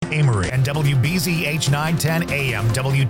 Amory, and WBZH 910 AM,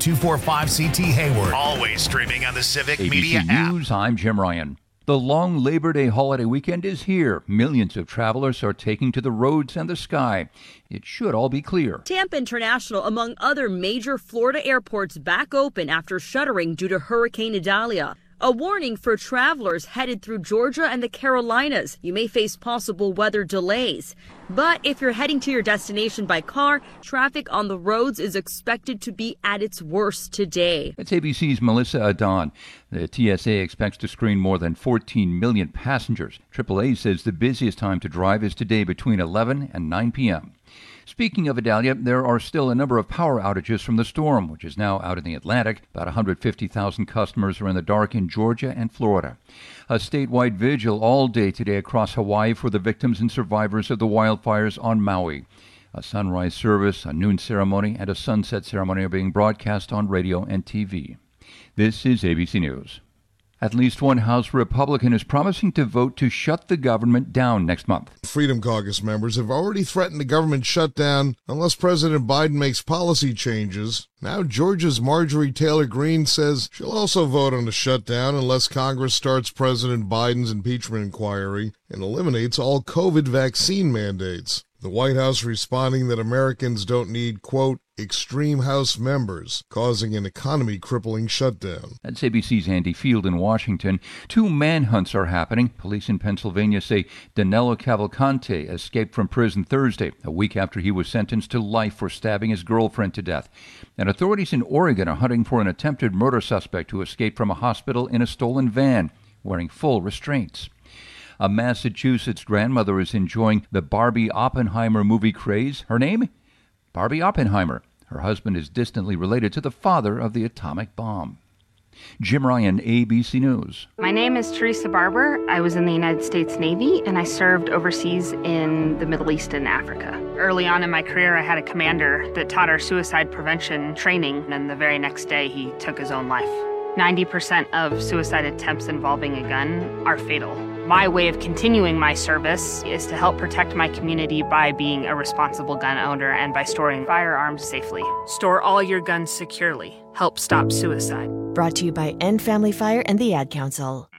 W245CT Hayward. Always streaming on the Civic ABC Media app. News, I'm Jim Ryan. The long Labor Day holiday weekend is here. Millions of travelers are taking to the roads and the sky. It should all be clear. Tampa International, among other major Florida airports, back open after shuttering due to Hurricane Idalia. A warning for travelers headed through Georgia and the Carolinas. You may face possible weather delays. But if you're heading to your destination by car, traffic on the roads is expected to be at its worst today. That's ABC's Melissa Adon. The TSA expects to screen more than 14 million passengers. AAA says the busiest time to drive is today between 11 and 9 p.m. Speaking of Idalia, there are still a number of power outages from the storm, which is now out in the Atlantic. About 150,000 customers are in the dark in Georgia and Florida. A statewide vigil all day today across Hawaii for the victims and survivors of the wildfires on Maui. A sunrise service, a noon ceremony, and a sunset ceremony are being broadcast on radio and TV. This is ABC News. At least one House Republican is promising to vote to shut the government down next month. Freedom Caucus members have already threatened a government shutdown unless President Biden makes policy changes. Now Georgia's Marjorie Taylor Greene says she'll also vote on a shutdown unless Congress starts President Biden's impeachment inquiry and eliminates all COVID vaccine mandates. The White House responding that Americans don't need, quote, extreme House members, causing an economy-crippling shutdown. That's ABC's Andy Field in Washington. 2 manhunts are happening. Police in Pennsylvania say Danilo Cavalcante escaped from prison Thursday, a week after he was sentenced to life for stabbing his girlfriend to death. And authorities in Oregon are hunting for an attempted murder suspect who escaped from a hospital in a stolen van, wearing full restraints. A Massachusetts grandmother is enjoying the Barbie Oppenheimer movie craze. Her name? Barbie Oppenheimer. Her husband is distantly related to the father of the atomic bomb. Jim Ryan, ABC News. My name is Teresa Barber. I was in the United States Navy, and I served overseas in the Middle East and Africa. Early on in my career, I had a commander that taught our suicide prevention training, and the very next day, he took his own life. 90% of suicide attempts involving a gun are fatal. My way of continuing my service is to help protect my community by being a responsible gun owner and by storing firearms safely. Store all your guns securely. Help stop suicide. Brought to you by End Family Fire and the Ad Council.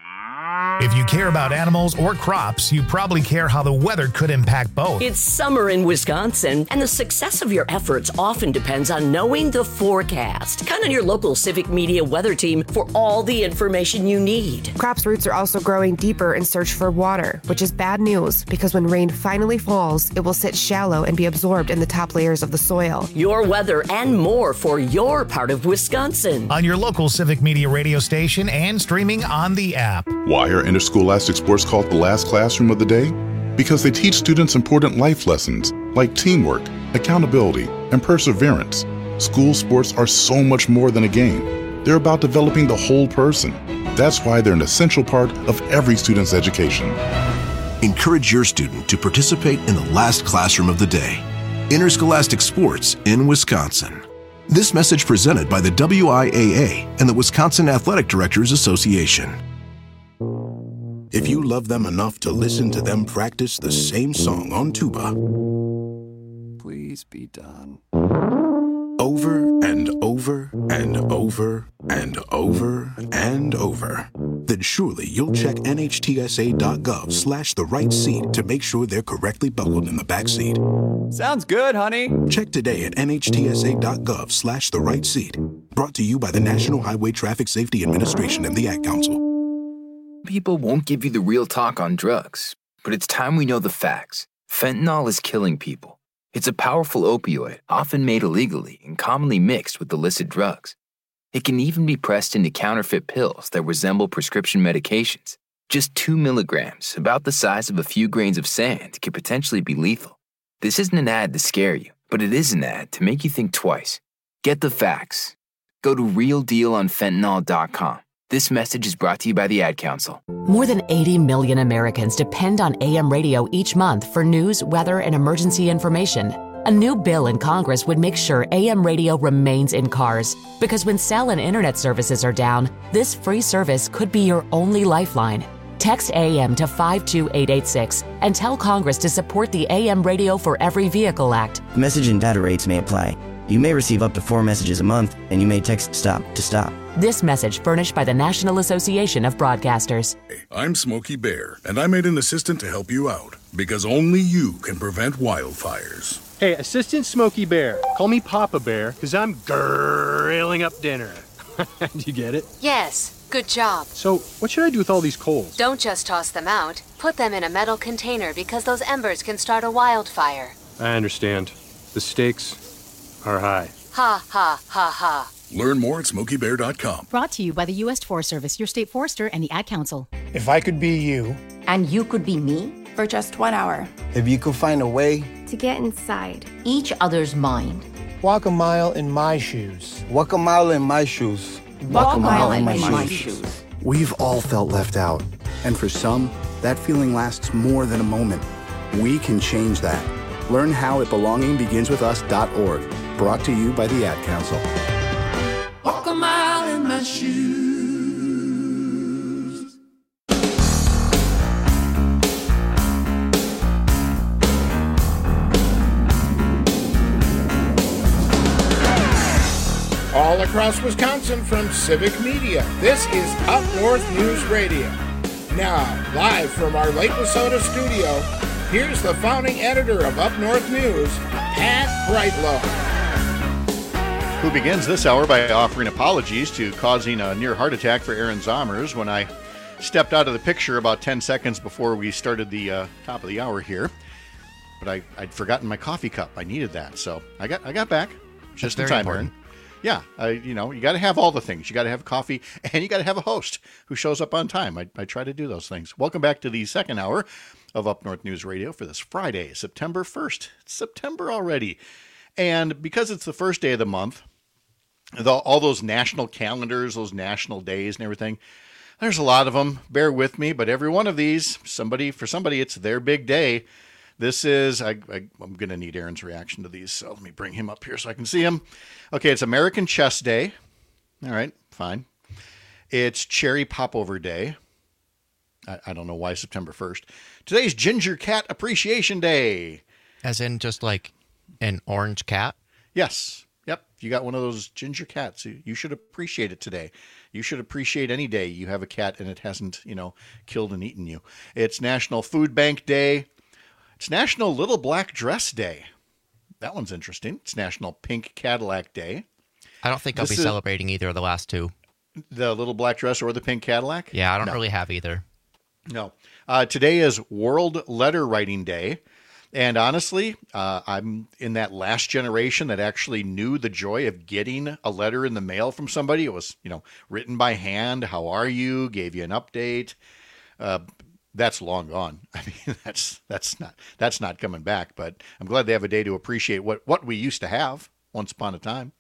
If you care about animals or crops, you probably care how the weather could impact both. It's summer in Wisconsin, and the success of your efforts often depends on knowing the forecast. Count on your local Civic Media weather team for all the information you need. Crops' roots are also growing deeper in search for water, which is bad news because when rain finally falls, it will sit shallow and be absorbed in the top layers of the soil. Your weather and more for your part of Wisconsin. On your local Civic Media radio station and streaming on the app. Why are interscholastic sports called the last classroom of the day? Because they teach students important life lessons like teamwork, accountability, and perseverance. School sports are so much more than a game. They're about developing the whole person. That's why they're an essential part of every student's education. Encourage your student to participate in the last classroom of the day. Interscholastic sports in Wisconsin. This message presented by the WIAA and the Wisconsin Athletic Directors Association. If you love them enough to listen to them practice the same song on tuba, please be done. Over and over and over and over and over, then surely you'll check NHTSA.gov/the right seat to make sure they're correctly buckled in the back seat. Sounds good, honey. Check today at NHTSA.gov/the right seat. Brought to you by the National Highway Traffic Safety Administration and the Ad Council. People won't give you the real talk on drugs, but it's time we know the facts. Fentanyl is killing people. It's a powerful opioid, often made illegally and commonly mixed with illicit drugs. It can even be pressed into counterfeit pills that resemble prescription medications. Just 2 milligrams, about the size of a few grains of sand, could potentially be lethal. This isn't an ad to scare you, but it is an ad to make you think twice. Get the facts. Go to realdealonfentanyl.com. This message is brought to you by the Ad Council. More than 80 million Americans depend on AM radio each month for news, weather, and emergency information. A new bill in Congress would make sure AM radio remains in cars, because when cell and internet services are down, this free service could be your only lifeline. Text AM to 52886 and tell Congress to support the AM Radio for Every Vehicle Act. Message and data rates may apply. You may receive up to 4 messages a month, and you may text STOP to stop. This message furnished by the National Association of Broadcasters. I'm Smokey Bear, and I made an assistant to help you out, because only you can prevent wildfires. Hey, Assistant Smokey Bear, call me Papa Bear, because I'm grilling up dinner. Do you get it? Yes, good job. So, what should I do with all these coals? Don't just toss them out. Put them in a metal container because those embers can start a wildfire. I understand. The stakes are high. Ha, ha, ha, ha. Learn more at SmokeyBear.com. Brought to you by the U.S. Forest Service, your state forester, and the Ad Council. If I could be you. And you could be me. For just 1 hour. If you could find a way. To get inside each other's mind. Walk a mile in my shoes. Walk a mile in my shoes. Walk a mile in my shoes. We've all felt left out. And for some, that feeling lasts more than a moment. We can change that. Learn how at belongingbeginswithus.org. Brought to you by the Ad Council. Walk a mile in my shoes. All across Wisconsin from Civic Media, this is Up North News Radio. Now, live from our Lake Wissota studio, here's the founding editor of Up North News, Pat Brightlow. Who begins this hour by offering apologies to causing a near heart attack for Aaron Zommers when I stepped out of the picture about 10 seconds before we started the top of the hour here. But I'd forgotten my coffee cup. I needed that, so I got back just in time, Aaron. Yeah, you got to have all the things. You got to have coffee, and you got to have a host who shows up on time. I try to do those things. Welcome back to the second hour of Up North News Radio for this Friday, September 1st. It's September already. And because it's the first day of the month, all those national calendars, those national days and everything, there's a lot of them. Bear with me, but every one of these, for somebody, it's their big day. This is, I'm going to need Aaron's reaction to these, so let me bring him up here so I can see him. Okay, it's American Chess Day. All right, fine. It's Cherry Popover Day. I don't know why September 1st. Today's Ginger Cat Appreciation Day. As in just like an orange cat? Yes. Yep. You got one of those ginger cats. You should appreciate it today. You should appreciate any day you have a cat and it hasn't, killed and eaten you. It's National Food Bank Day. It's National Little Black Dress Day. That one's interesting. It's National Pink Cadillac Day. I don't think I'll be celebrating either of the last two. The little black dress or the pink Cadillac? Yeah, I don't really have either. No. Today is World Letter Writing Day. And honestly, I'm in that last generation that actually knew the joy of getting a letter in the mail from somebody. It was, written by hand. How are you? Gave you an update. That's long gone. I mean, that's not coming back. But I'm glad they have a day to appreciate what we used to have once upon a time.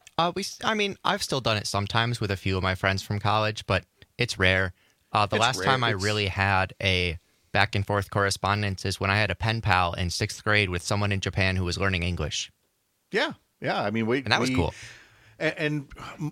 I've still done it sometimes with a few of my friends from college, but it's rare. The last time I really had a back and forth correspondence is when I had a pen pal in 6th grade with someone in Japan who was learning English. Yeah. I mean, and that was cool. And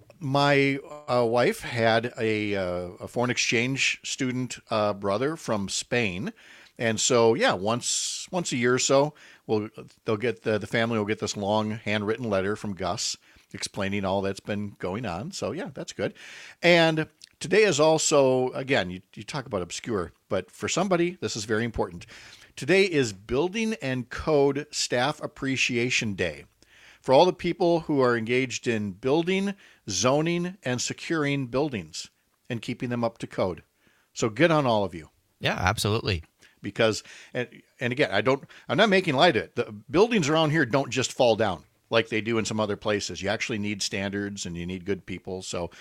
my wife had a foreign exchange student brother from Spain, and so once a year or so, they'll get the family will get this long handwritten letter from Gus explaining all that's been going on. So that's good. And today is also, again, you talk about obscure, but for somebody this is very important. Today is Building and Code Staff Appreciation Day. For all the people who are engaged in building, zoning, and securing buildings and keeping them up to code. So good on all of you. Yeah, absolutely. Because, and again, I'm not making light of it. The buildings around here don't just fall down like they do in some other places. You actually need standards and you need good people. So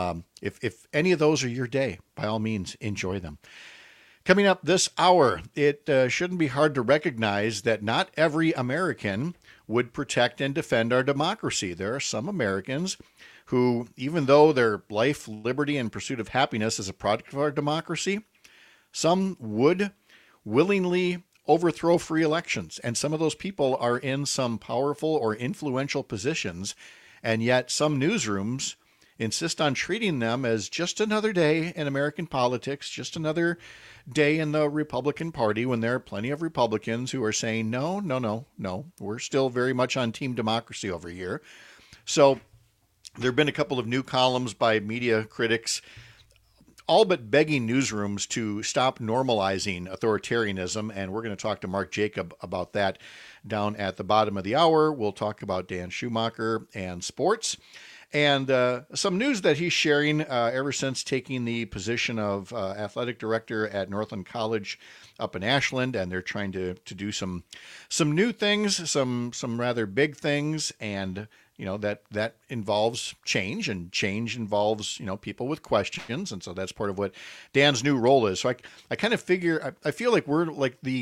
if any of those are your day, by all means, enjoy them. Coming up this hour, it shouldn't be hard to recognize that not every American would protect and defend our democracy. There are some Americans who, even though their life, liberty, and pursuit of happiness is a product of our democracy, some would willingly overthrow free elections. And some of those people are in some powerful or influential positions. And yet some newsrooms insist on treating them as just another day in American politics, just another day in the Republican Party, when there are plenty of Republicans who are saying, no, we're still very much on team democracy over here. So there have been a couple of new columns by media critics, all but begging newsrooms to stop normalizing authoritarianism, and we're going to talk to Mark Jacob about that down at the bottom of the hour. We'll talk about Dan Schumacher and sports, and some news that he's sharing ever since taking the position of athletic director at Northland College up in Ashland, and they're trying to do some new things, some rather big things, and that involves change, and change involves, people with questions. And so that's part of what Dan's new role is. So I kind of figure, I feel like we're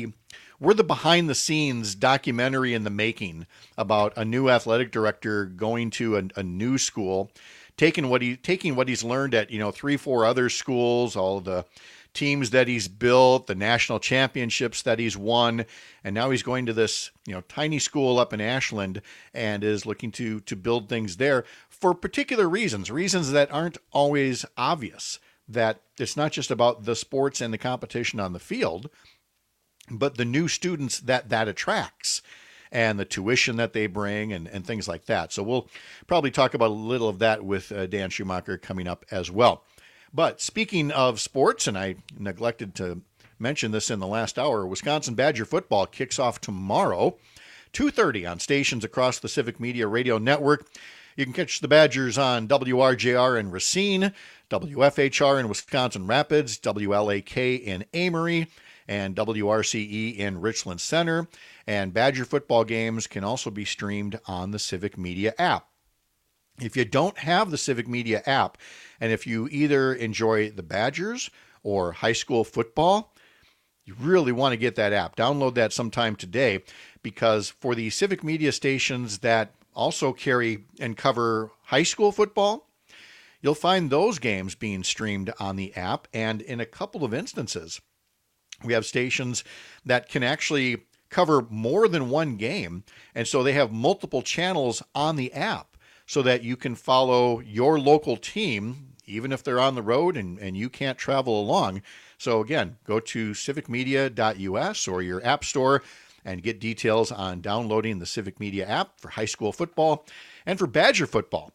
the behind the scenes documentary in the making about a new athletic director going to a new school, taking what he's learned at, 3-4 other schools, all the teams that he's built, the national championships that he's won, and now he's going to this, tiny school up in Ashland and is looking to build things there for particular reasons that aren't always obvious, that it's not just about the sports and the competition on the field, but the new students that attracts and the tuition that they bring and things like that. So we'll probably talk about a little of that with Dan Schumacher coming up as well. But speaking of sports, and I neglected to mention this in the last hour, Wisconsin Badger football kicks off tomorrow, 2:30 on stations across the Civic Media Radio Network. You can catch the Badgers on WRJR in Racine, WFHR in Wisconsin Rapids, WLAK in Amory, and WRCE in Richland Center. And Badger football games can also be streamed on the Civic Media app. If you don't have the Civic Media app, and if you either enjoy the Badgers or high school football, you really want to get that app. Download that sometime today, because for the Civic Media stations that also carry and cover high school football, you'll find those games being streamed on the app. And in a couple of instances, we have stations that can actually cover more than one game, and so they have multiple channels on the app, so that you can follow your local team, even if they're on the road and you can't travel along. So again, go to civicmedia.us or your app store and get details on downloading the Civic Media app for high school football and for Badger football.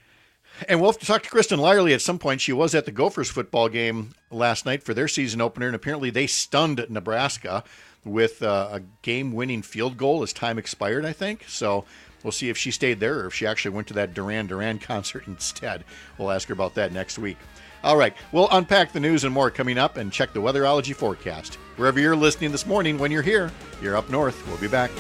And we'll have to talk to Kristen Lyerly at some point. She was at the Gophers football game last night for their season opener, and apparently they stunned Nebraska with a game-winning field goal as time expired, I think. So we'll see if she stayed there or if she actually went to that Duran Duran concert instead. We'll ask her about that next week. All right, we'll unpack the news and more coming up and check the weatherology forecast. Wherever you're listening this morning, when you're here, you're up north. We'll be back.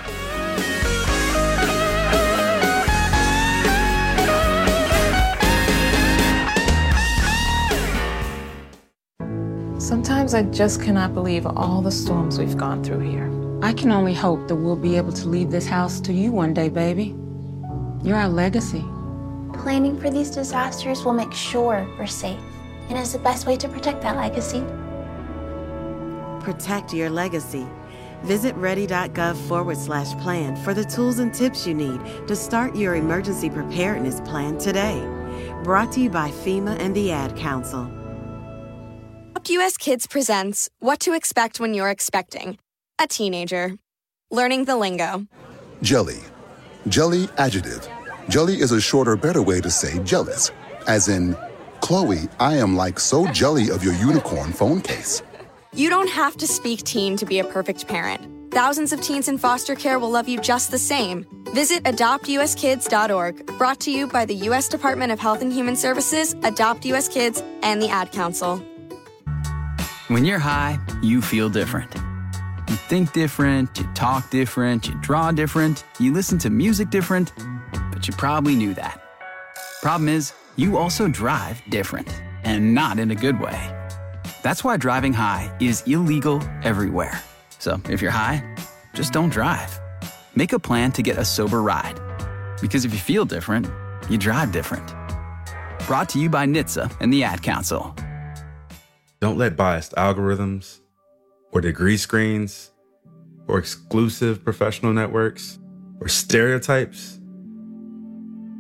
Sometimes I just cannot believe all the storms we've gone through here. I can only hope that we'll be able to leave this house to you one day, baby. You're our legacy. Planning for these disasters will make sure we're safe, and is the best way to protect that legacy. Protect your legacy. Visit ready.gov/plan for the tools and tips you need to start your emergency preparedness plan today. Brought to you by FEMA and the Ad Council. US Kids presents What to Expect When You're Expecting a Teenager. Learning the lingo. Jelly. Jelly adjective. Jelly is a shorter, better way to say jealous. As in, Chloe, I am like so jelly of your unicorn phone case. You don't have to speak teen to be a perfect parent. Thousands of teens in foster care will love you just the same. Visit adoptuskids.org. Brought to you by the U.S. Department of Health and Human Services, Adopt U.S. Kids, and the Ad Council. When you're high, you feel different. You think different, you talk different, you draw different, you listen to music different, but you probably knew that. Problem is, you also drive different, and not in a good way. That's why driving high is illegal everywhere. So if you're high, just don't drive. Make a plan to get a sober ride. Because if you feel different, you drive different. Brought to you by NHTSA and the Ad Council. Don't let biased algorithms or degree screens or exclusive professional networks or stereotypes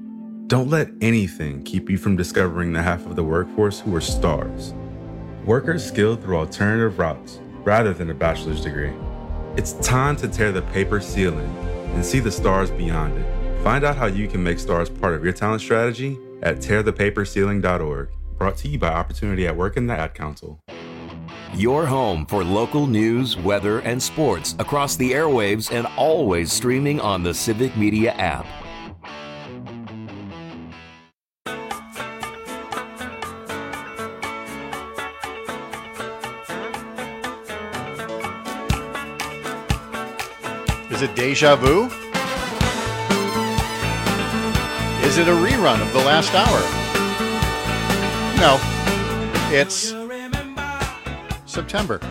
Don't let anything keep you from discovering the half of the workforce who are stars. Workers skilled through alternative routes rather than a bachelor's degree. It's time to tear the paper ceiling and see the stars beyond it. Find out how you can make stars part of your talent strategy at tearthepaperceiling.org. Brought to you by Opportunity at Work and the Ad Council. Your home for local news, weather, and sports across the airwaves and always streaming on the Civic Media app. Is it deja vu? Is it a rerun of the last hour? No, it's September.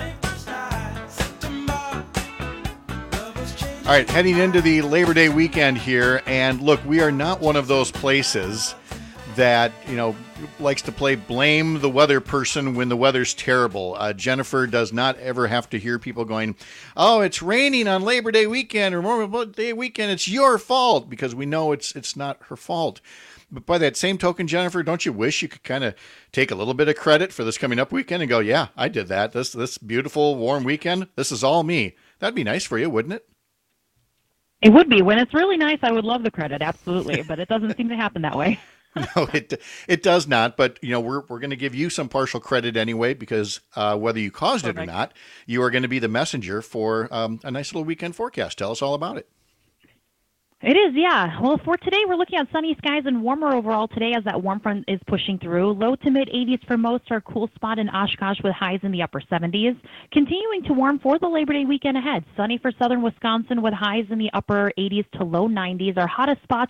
All right, heading into the Labor Day weekend here, and look, we are not one of those places that, likes to play blame the weather person when the weather's terrible. Jennifer does not ever have to hear people going, oh, it's raining on Labor Day weekend or Memorial Day weekend. It's your fault, because we know it's not her fault. But by that same token, Jennifer, don't you wish you could kind of take a little bit of credit for this coming up weekend and go, yeah, I did that. This beautiful, warm weekend, this is all me. That'd be nice for you, wouldn't it? It would be. When it's really nice, I would love the credit, absolutely. But it doesn't seem to happen that way. No, it does not. But, we're going to give you some partial credit anyway, because whether you caused it or not, you are going to be the messenger for a nice little weekend forecast. Tell us all about it. It is, yeah. Well, for today, we're looking at sunny skies and warmer overall today as that warm front is pushing through. Low to mid 80s for most. Our cool spot in Oshkosh with highs in the upper 70s. Continuing to warm for the Labor Day weekend ahead. Sunny for southern Wisconsin with highs in the upper 80s to low 90s. Our hottest spot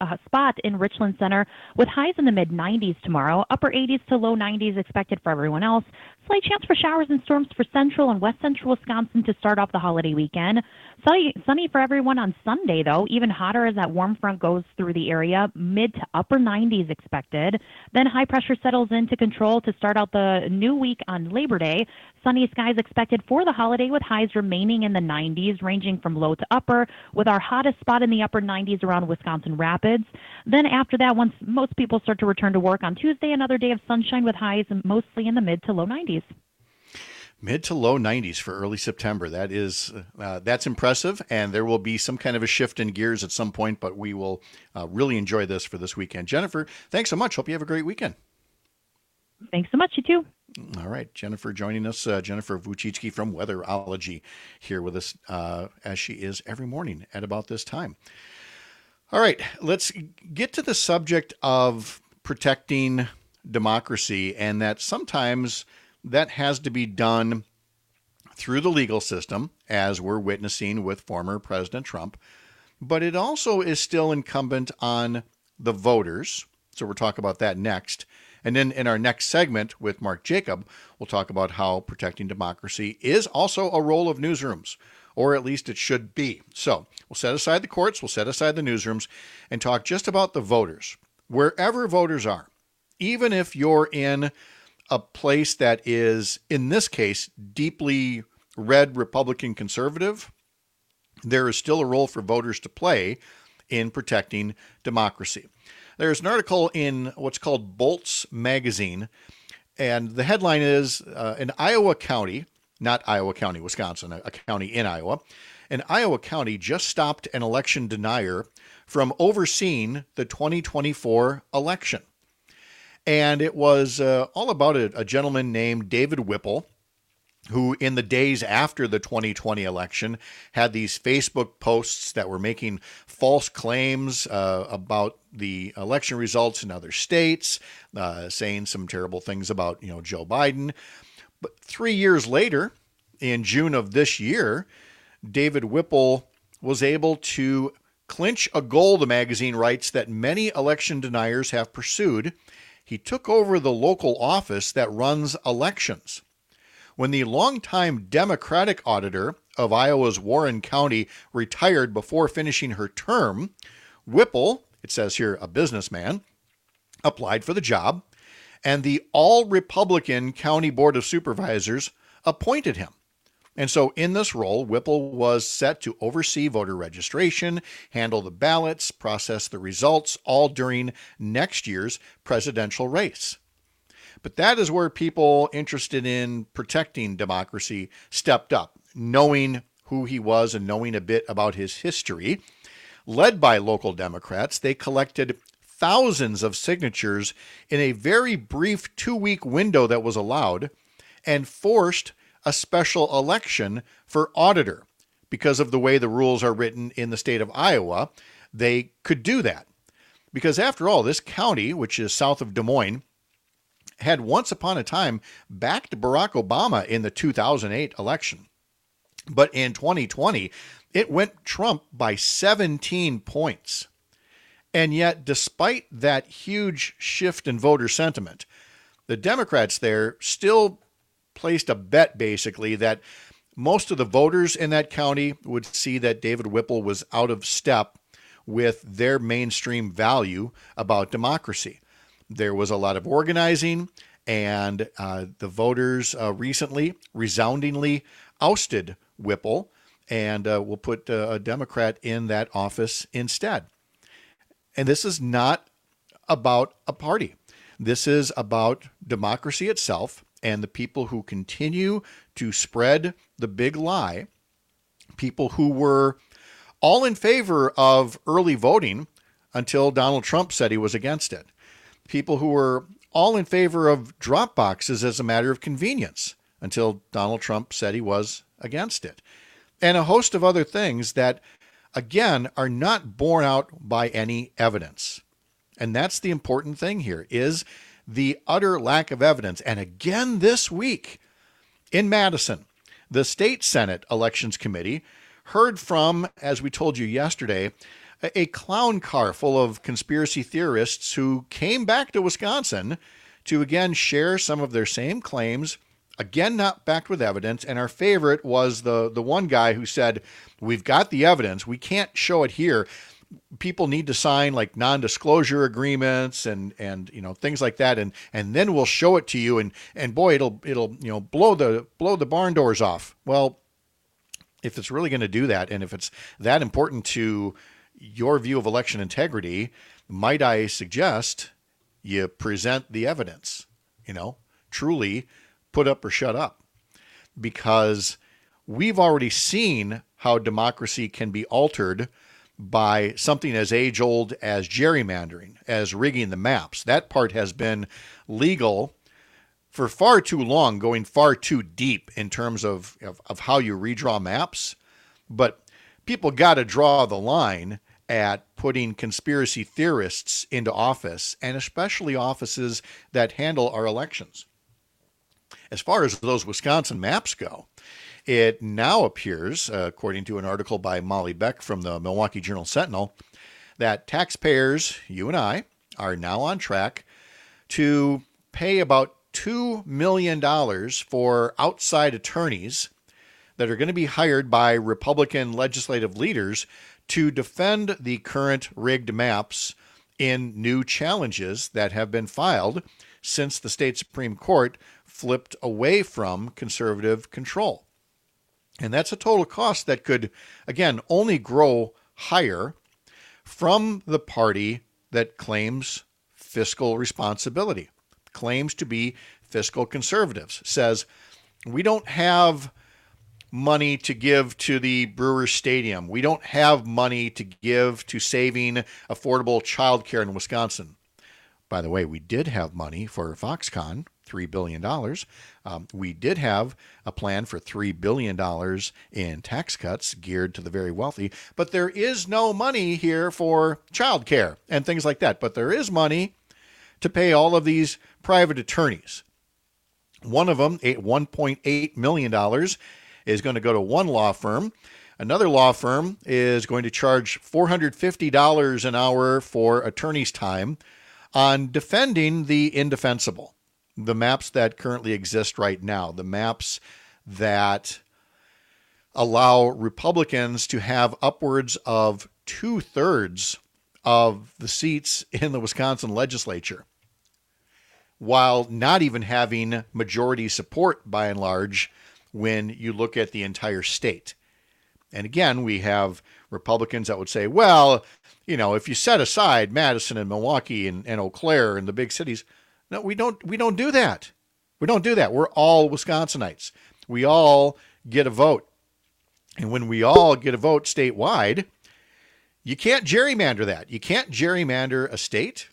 in Richland Center with highs in the mid 90s tomorrow. Upper 80s to low 90s expected for everyone else. Slight chance for showers and storms for central and west central Wisconsin to start off the holiday weekend. Sunny for everyone on Sunday, though. Even hotter as that warm front goes through the area. Mid to upper 90s expected. Then high pressure settles into control to start out the new week on Labor Day. Sunny skies expected for the holiday with highs remaining in the 90s, ranging from low to upper, with our hottest spot in the upper 90s around Wisconsin Rapids. Then after that, once most people start to return to work on Tuesday, another day of sunshine with highs mostly in the mid to low 90s. Mid to low 90s for early September. That's impressive, and there will be some kind of a shift in gears at some point, but we will really enjoy this for this weekend. Jennifer, thanks so much. Hope you have a great weekend. Thanks so much. You too. All right. Jennifer joining us, Jennifer Vucicki from Weatherology, here with us as she is every morning at about this time. All right. Let's get to the subject of protecting democracy, and that sometimes that has to be done through the legal system, as we're witnessing with former President Trump. But it also is still incumbent on the voters. So we'll talk about that next. And then in our next segment with Mark Jacob, we'll talk about how protecting democracy is also a role of newsrooms, or at least it should be. So we'll set aside the courts, we'll set aside the newsrooms, and talk just about the voters. Wherever voters are, even if you're in a place that is, in this case, deeply red Republican conservative, there is still a role for voters to play in protecting democracy. There's an article in what's called Bolts Magazine, and the headline is, an Iowa county, not Iowa County, Wisconsin, a county in Iowa, an Iowa county just stopped an election denier from overseeing the 2024 election. And it was all about a gentleman named David Whipple, who in the days after the 2020 election had these Facebook posts that were making false claims about the election results in other states, saying some terrible things about, Joe Biden. But 3 years later, in June of this year, David Whipple was able to clinch a goal, the magazine writes, that many election deniers have pursued. He took over the local office that runs elections. When the longtime Democratic auditor of Iowa's Warren County retired before finishing her term, Whipple, it says here a businessman, applied for the job, and the all-Republican County Board of Supervisors appointed him. And so in this role, Whipple was set to oversee voter registration, handle the ballots, process the results, all during next year's presidential race. But that is where people interested in protecting democracy stepped up, knowing who he was and knowing a bit about his history. Led by local Democrats, they collected thousands of signatures in a very brief 2-week window that was allowed and forced a special election for auditor. Because of the way the rules are written in the state of Iowa, they could do that. Because after all, this county, which is south of Des Moines, had once upon a time backed Barack Obama in the 2008 election. But in 2020, it went Trump by 17 points. And yet, despite that huge shift in voter sentiment, the Democrats there still placed a bet, basically, that most of the voters in that county would see that David Whipple was out of step with their mainstream value about democracy. There was a lot of organizing, and the voters recently resoundingly ousted Whipple and will put a Democrat in that office instead. And this is not about a party. This is about democracy itself and the people who continue to spread the big lie, people who were all in favor of early voting until Donald Trump said he was against it. People who were all in favor of drop boxes as a matter of convenience until Donald Trump said he was against it. And a host of other things that, again, are not borne out by any evidence. And that's the important thing here, is the utter lack of evidence. And again this week in Madison, the State Senate Elections Committee heard from, as we told you yesterday, a clown car full of conspiracy theorists who came back to Wisconsin to again share some of their same claims, again not backed with evidence. And our favorite was the one guy who said, we've got the evidence, we can't show it here. People need to sign like non-disclosure agreements and things like that, and then we'll show it to you, and boy, it'll blow the barn doors off. Well, if it's really going to do that, and if it's that important to your view of election integrity, might I suggest you present the evidence? Truly put up or shut up, because we've already seen how democracy can be altered by something as age-old as gerrymandering, as rigging the maps. That part has been legal for far too long, going far too deep in terms of how you redraw maps. But people got to draw the line at putting conspiracy theorists into office, and especially offices that handle our elections. As far as those Wisconsin maps go, it now appears, according to an article by Molly Beck from the Milwaukee Journal-Sentinel, that taxpayers, you and I, are now on track to pay about $2 million for outside attorneys that are going to be hired by Republican legislative leaders to defend the current rigged maps in new challenges that have been filed since the state Supreme Court flipped away from conservative control. And that's a total cost that could, again, only grow higher from the party that claims fiscal responsibility, claims to be fiscal conservatives, says, we don't have money to give to the Brewers Stadium. We don't have money to give to saving affordable childcare in Wisconsin. By the way, we did have money for Foxconn, $3 billion. We did have a plan for $3 billion in tax cuts geared to the very wealthy, but there is no money here for childcare and things like that. But there is money to pay all of these private attorneys. One of them, $1.8 million, is going to go to one law firm. Another law firm is going to charge $450 an hour for attorney's time on defending the indefensible. The maps that currently exist right now, the maps that allow Republicans to have upwards of 2/3 of the seats in the Wisconsin legislature, while not even having majority support by and large when you look at the entire state. And again, we have Republicans that would say, well, you know, if you set aside Madison and Milwaukee and Eau Claire and the big cities, no, we don't do that. We don't do that. We're all Wisconsinites. We all get a vote. And when we all get a vote statewide, you can't gerrymander that. You can't gerrymander a state,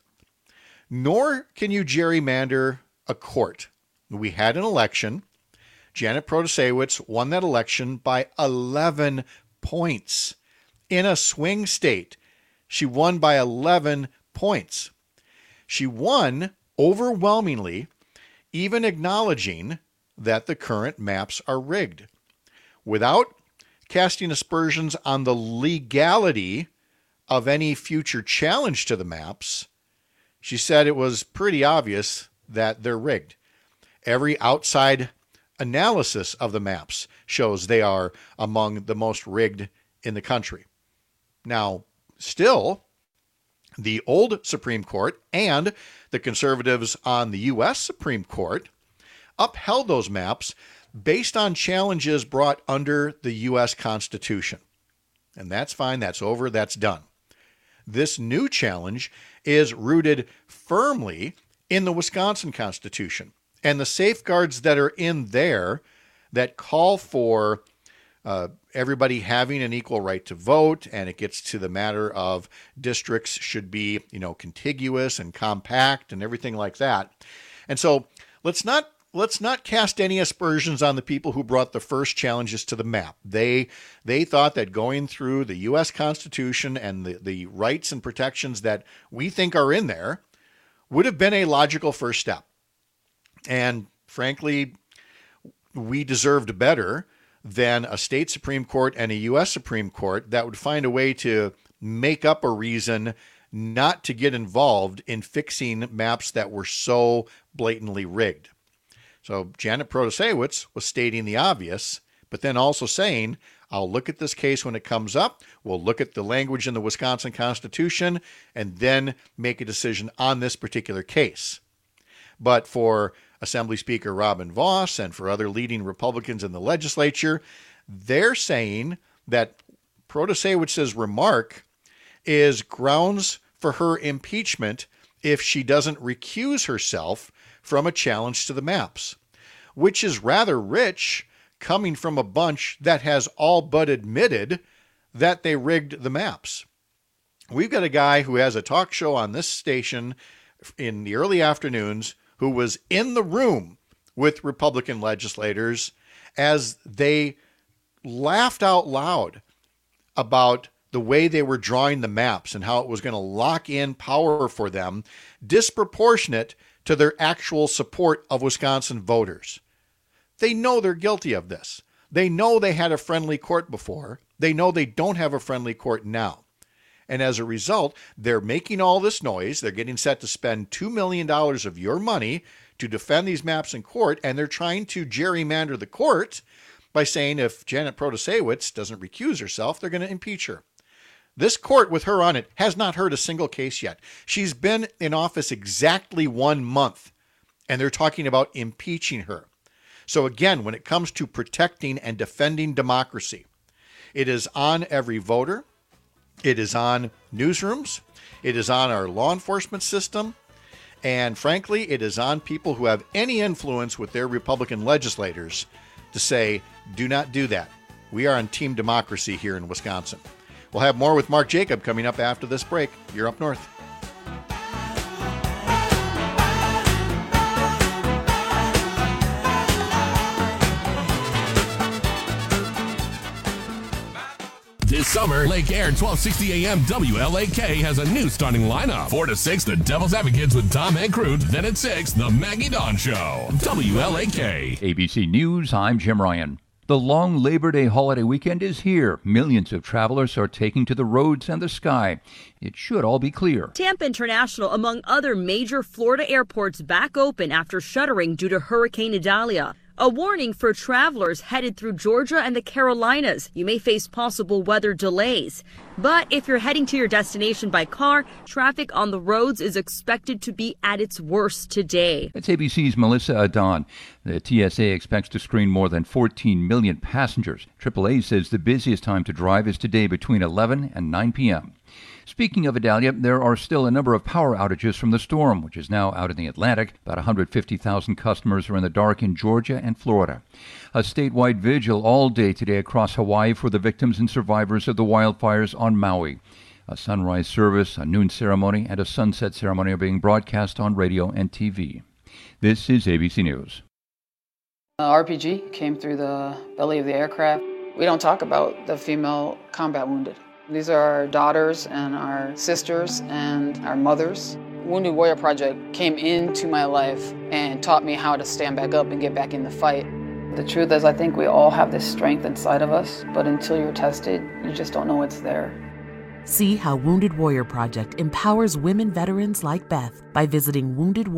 nor can you gerrymander a court. We had an election. Janet Protasiewicz won that election by 11 points. In a swing state, she won by 11 points. She won overwhelmingly, even acknowledging that the current maps are rigged, without casting aspersions on the legality of any future challenge to the maps. She said it was pretty obvious that they're rigged. Every outside analysis of the maps shows they are among the most rigged in the country. Now, still, the old Supreme Court and the conservatives on the U.S. Supreme Court upheld those maps based on challenges brought under the U.S. Constitution. And that's fine, that's over, that's done. This new challenge is rooted firmly in the Wisconsin Constitution and the safeguards that are in there that call for everybody having an equal right to vote, and it gets to the matter of districts should be, contiguous and compact and everything like that. And so let's not cast any aspersions on the people who brought the first challenges to the map. They thought that going through the U.S. Constitution and the rights and protections that we think are in there would have been a logical first step. And frankly, we deserved better than a state Supreme Court and a U.S. Supreme Court that would find a way to make up a reason not to get involved in fixing maps that were so blatantly rigged. So Janet Protasiewicz was stating the obvious, but then also saying, I'll look at this case when it comes up. We'll look at the language in the Wisconsin Constitution and then make a decision on this particular case. But for Assembly Speaker Robin Vos and for other leading Republicans in the legislature, they're saying that Protasiewicz's remark is grounds for her impeachment if she doesn't recuse herself from a challenge to the maps, which is rather rich coming from a bunch that has all but admitted that they rigged the maps. We've got a guy who has a talk show on this station in the early afternoons who was in the room with Republican legislators as they laughed out loud about the way they were drawing the maps and how it was going to lock in power for them disproportionate to their actual support of Wisconsin voters. They know they're guilty of this. They know they had a friendly court before. They know they don't have a friendly court now. And as a result, they're making all this noise. They're getting set to spend $2 million of your money to defend these maps in court, and they're trying to gerrymander the court by saying if Janet Protasiewicz doesn't recuse herself, they're going to impeach her. This court with her on it has not heard a single case yet. She's been in office exactly 1 month, and they're talking about impeaching her. So again, when it comes to protecting and defending democracy, it is on every voter. It is on newsrooms. It is on our law enforcement system. And frankly, it is on people who have any influence with their Republican legislators to say, do not do that. We are on team democracy here in Wisconsin. We'll have more with Mark Jacob coming up after this break. You're Up North. This summer, Lake Air 1260 AM WLAK has a new starting lineup. 4 to 6, the Devil's Advocates with Tom Hankrut. Then at 6, the Maggie Dawn Show. WLAK. ABC News, I'm Jim Ryan. The long Labor Day holiday weekend is here. Millions of travelers are taking to the roads and the sky. It should all be clear. Tampa International, among other major Florida airports, back open after shuttering due to Hurricane Idalia. A warning for travelers headed through Georgia and the Carolinas. You may face possible weather delays. But if you're heading to your destination by car, traffic on the roads is expected to be at its worst today. That's ABC's Melissa Adon. The TSA expects to screen more than 14 million passengers. AAA says the busiest time to drive is today between 11 and 9 p.m. Speaking of Idalia, there are still a number of power outages from the storm, which is now out in the Atlantic. About 150,000 customers are in the dark in Georgia and Florida. A statewide vigil all day today across Hawaii for the victims and survivors of the wildfires on Maui. A sunrise service, a noon ceremony, and a sunset ceremony are being broadcast on radio and TV. This is ABC News. RPG came through the belly of the aircraft. We don't talk about the female combat wounded. These are our daughters and our sisters and our mothers. Wounded Warrior Project came into my life and taught me how to stand back up and get back in the fight. The truth is, I think we all have this strength inside of us, but until you're tested, you just don't know it's there. See how Wounded Warrior Project empowers women veterans like Beth by visiting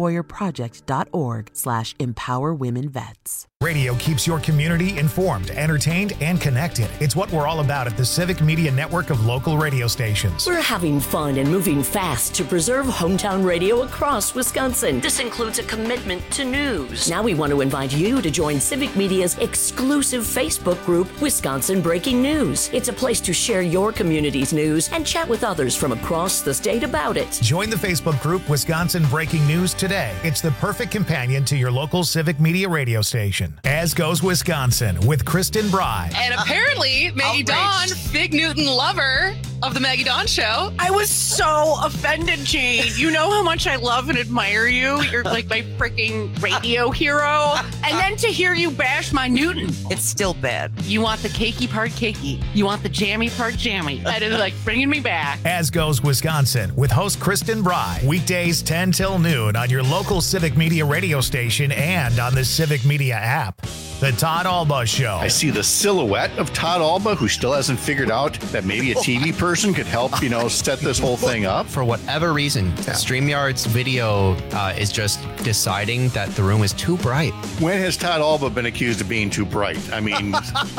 woundedwarriorproject.org/empowerwomenvets. Radio keeps your community informed, entertained, and connected. It's what we're all about at the Civic Media Network of local radio stations. We're having fun and moving fast to preserve hometown radio across Wisconsin. This includes a commitment to news. Now we want to invite you to join Civic Media's exclusive Facebook group, Wisconsin Breaking News. It's a place to share your community's news and chat with others from across the state about it. Join the Facebook group Wisconsin Breaking News today. It's the perfect companion to your local Civic Media radio station. As Goes Wisconsin with Kristen Bry. And apparently, Maggie Dawn, Big Newton lover of the Maggie Dawn Show. I was so offended, Jane. You know how much I love and admire you. You're like my freaking radio hero. And then to hear you bash my Newton. It's still bad. You want the cakey part cakey. You want the jammy part jammy. That is like bringing me back. As Goes Wisconsin with host Kristen Bry. Weekdays 10 till noon on your local Civic Media radio station and on the Civic Media app. The Todd Alba Show. I see the silhouette of Todd Alba, who still hasn't figured out that maybe a TV person could help, set this whole thing up. For whatever reason, StreamYard's video is just deciding that the room is too bright. When has Todd Alba been accused of being too bright? I mean,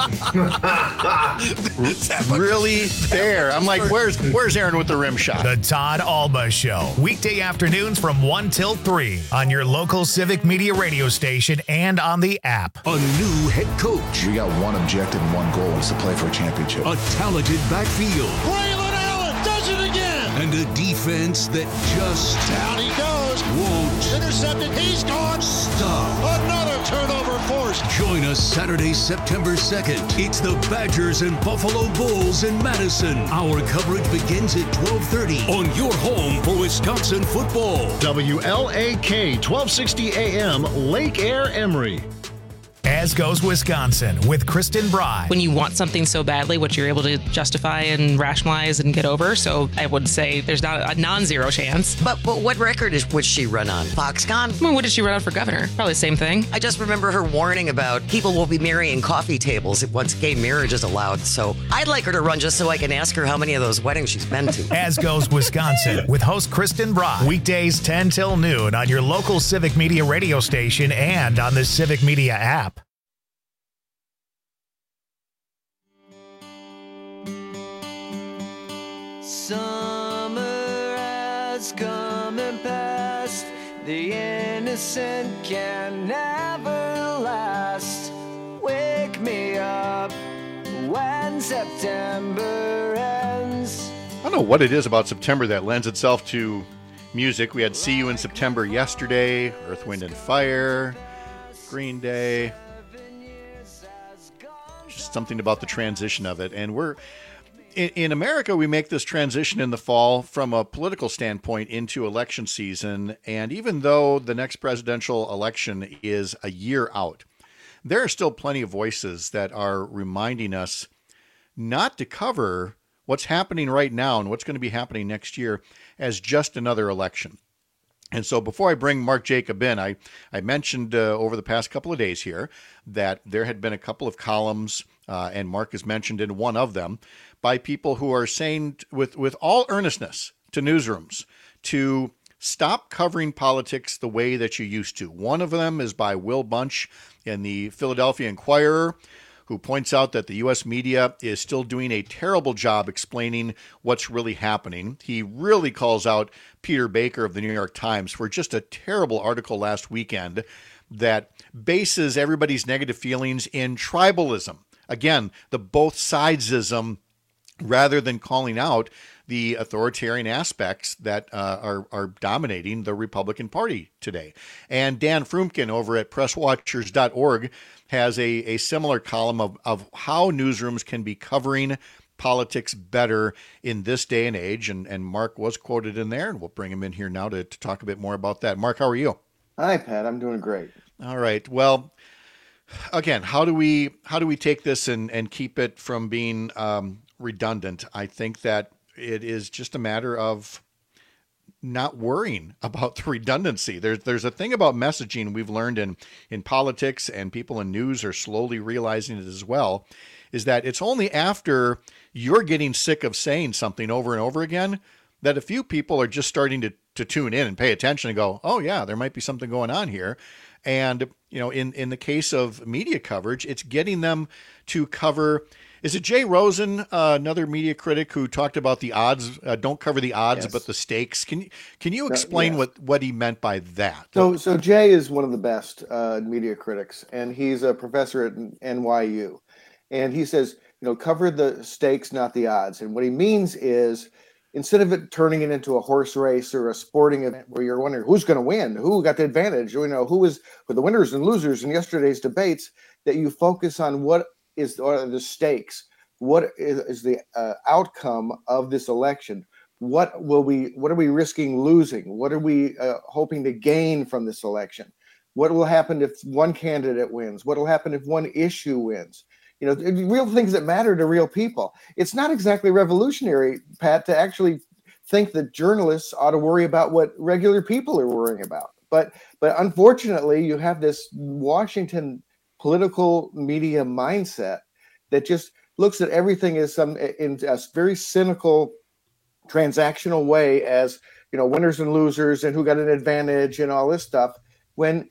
really there. I'm like, where's Aaron with the rim shot? The Todd Alba Show. Weekday afternoons from 1 till 3 on your local Civic Media radio station and on the app. A new head coach. We got one objective and one goal is to play for a championship. A talented backfield. Braylon Allen does it again. And a defense that just down he goes. Won't intercepted. He's gone. Stop. Another turnover forced. Join us Saturday, September 2nd. It's the Badgers and Buffalo Bulls in Madison. Our coverage begins at 12:30 on your home for Wisconsin football. WLAK 1260 AM, Lake Air, Emory. As Goes Wisconsin with Kristen Bry. When you want something so badly, what you're able to justify and rationalize and get over. So I would say there's not a non-zero chance. But what record would she run on? Foxconn? Well, what did she run on for governor? Probably the same thing. I just remember her warning about people will be marrying coffee tables once gay marriage is allowed. So I'd like her to run just so I can ask her how many of those weddings she's been to. As Goes Wisconsin with host Kristen Bry. Weekdays 10 till noon on your local Civic Media radio station and on the Civic Media app. Summer has come and passed. The innocent can never last. Wake me up when September ends. I don't know what it is about September that lends itself to music. We had See You in September yesterday, Earth, Wind, and Fire, Green Day. Just something about the transition of it. And in America, we make this transition in the fall from a political standpoint into election season. And even though the next presidential election is a year out, there are still plenty of voices that are reminding us not to cover what's happening right now and what's going to be happening next year as just another election. And so before I bring Mark Jacob in, I mentioned over the past couple of days here that there had been a couple of columns, and Mark has mentioned in one of them, by people who are saying with all earnestness to newsrooms to stop covering politics the way that you used to. One of them is by Will Bunch in the Philadelphia Inquirer, who points out that the U.S. media is still doing a terrible job explaining what's really happening. He really calls out Peter Baker of the New York Times for just a terrible article last weekend that bases everybody's negative feelings in tribalism. Again, the both sidesism, rather than calling out the authoritarian aspects that are dominating the Republican Party today. And Dan Frumkin over at presswatchers.org has a similar column of how newsrooms can be covering politics better in this day and age. And Mark was quoted in there, and we'll bring him in here now to talk a bit more about that. Mark, how are you? Hi, Pat. I'm doing great. All right. Well, again, how do we take this and keep it from being redundant? I think that it is just a matter of not worrying about the redundancy. There's a thing about messaging we've learned in politics, and people in news are slowly realizing it as well, is that it's only after you're getting sick of saying something over and over again that a few people are just starting to tune in and pay attention and go, oh yeah, there might be something going on here. And, in the case of media coverage, it's getting them to cover. Is it Jay Rosen, another media critic, who talked about the odds? Don't cover the odds, but the stakes. Can you explain what he meant by that? So Jay is one of the best media critics, and he's a professor at NYU, and he says, cover the stakes, not the odds. And what he means is, instead of it turning it into a horse race or a sporting event where you're wondering who's going to win, who got the advantage, who was the winners and losers in yesterday's debates, that you focus on what are the stakes, what is the outcome of this election, what are we risking losing, what are we hoping to gain from this election, what will happen if one candidate wins, what will happen if one issue wins. Real things that matter to real people. It's not exactly revolutionary, Pat, to actually think that journalists ought to worry about what regular people are worrying about. But unfortunately, you have this Washington political media mindset that just looks at everything as in a very cynical, transactional way, as winners and losers and who got an advantage and all this stuff. When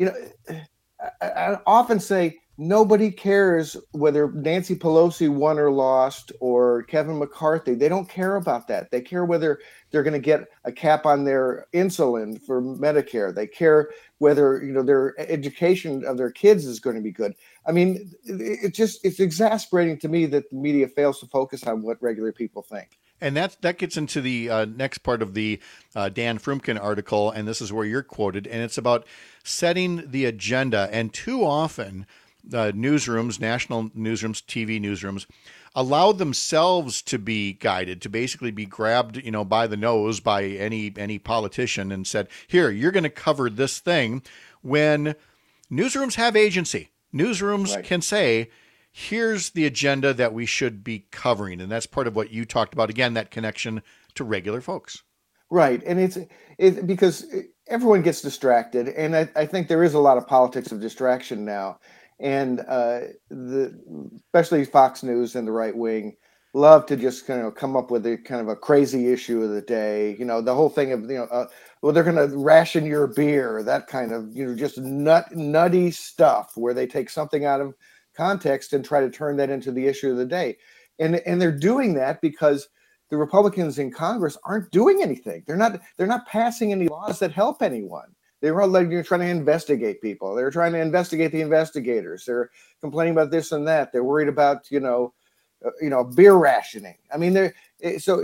I often say, nobody cares whether Nancy Pelosi won or lost, or Kevin McCarthy. They don't care about that. They care whether they're going to get a cap on their insulin for Medicare. They care whether their education of their kids is going to be good. I mean, it's exasperating to me that the media fails to focus on what regular people think. And that gets into the next part of the Dan Frumkin article, and this is where you're quoted, and it's about setting the agenda. And too often, newsrooms, national newsrooms, TV newsrooms, allow themselves to be guided, to basically be grabbed, by the nose by any politician and said, here, you're going to cover this thing, when newsrooms have agency. Newsrooms can say, here's the agenda that we should be covering. And that's part of what you talked about, again, that connection to regular folks. Right. And it's because everyone gets distracted. And I think there is a lot of politics of distraction now. And especially Fox News and the right wing love to just come up with a kind of a crazy issue of the day. The whole thing of well, they're going to ration your beer, that kind of just nutty stuff where they take something out of context and try to turn that into the issue of the day. And they're doing that because the Republicans in Congress aren't doing anything. They're not passing any laws that help anyone. They were trying to investigate people. They're trying to investigate the investigators. They're complaining about this and that. They're worried about beer rationing. I mean, so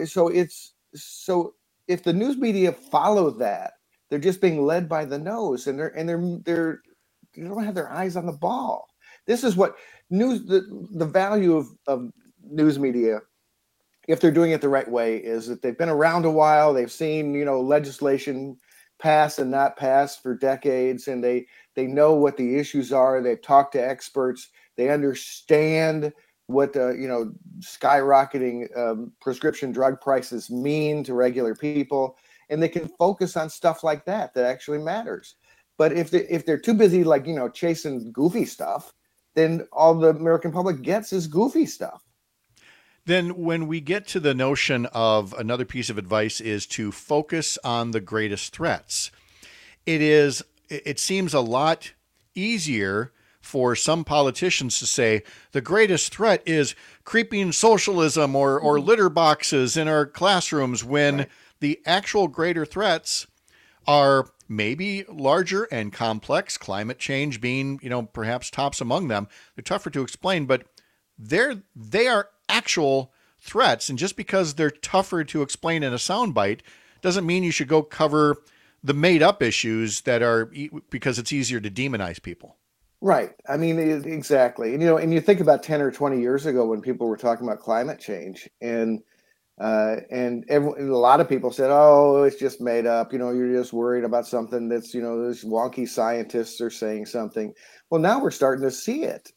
if the news media follow that, they're just being led by the nose, and they don't have their eyes on the ball. This is what the value of news media, if they're doing it the right way, is that they've been around a while. They've seen legislation pass and not pass for decades, and they know what the issues are. They've talked to experts. They understand what skyrocketing prescription drug prices mean to regular people, and they can focus on stuff like that actually matters. But if they're too busy chasing goofy stuff, then all the American public gets is goofy stuff. Then when we get to the notion of another piece of advice is to focus on the greatest threats. It seems a lot easier for some politicians to say the greatest threat is creeping socialism or litter boxes in our classrooms when the actual greater threats are maybe larger and complex, climate change being, perhaps tops among them. They're tougher to explain, but they are actual threats. And just because they're tougher to explain in a soundbite doesn't mean you should go cover the made up issues that are because it's easier to demonize people. Right. I mean, exactly. And you think about 10 or 20 years ago when people were talking about climate change and a lot of people said, oh, it's just made up. You're just worried about something that's, those wonky scientists are saying something. Well, now we're starting to see it,